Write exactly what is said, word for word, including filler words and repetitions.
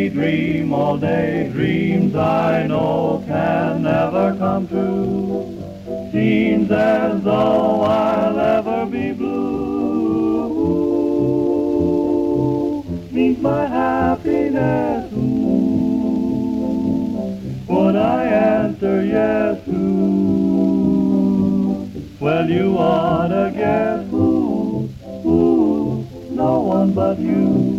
daydream all day, dreams I know can never come true. Seems as though I'll ever be blue. Means my happiness, ooh, would I answer yes, ooh? Well, you ought to guess, ooh, ooh, no one but you.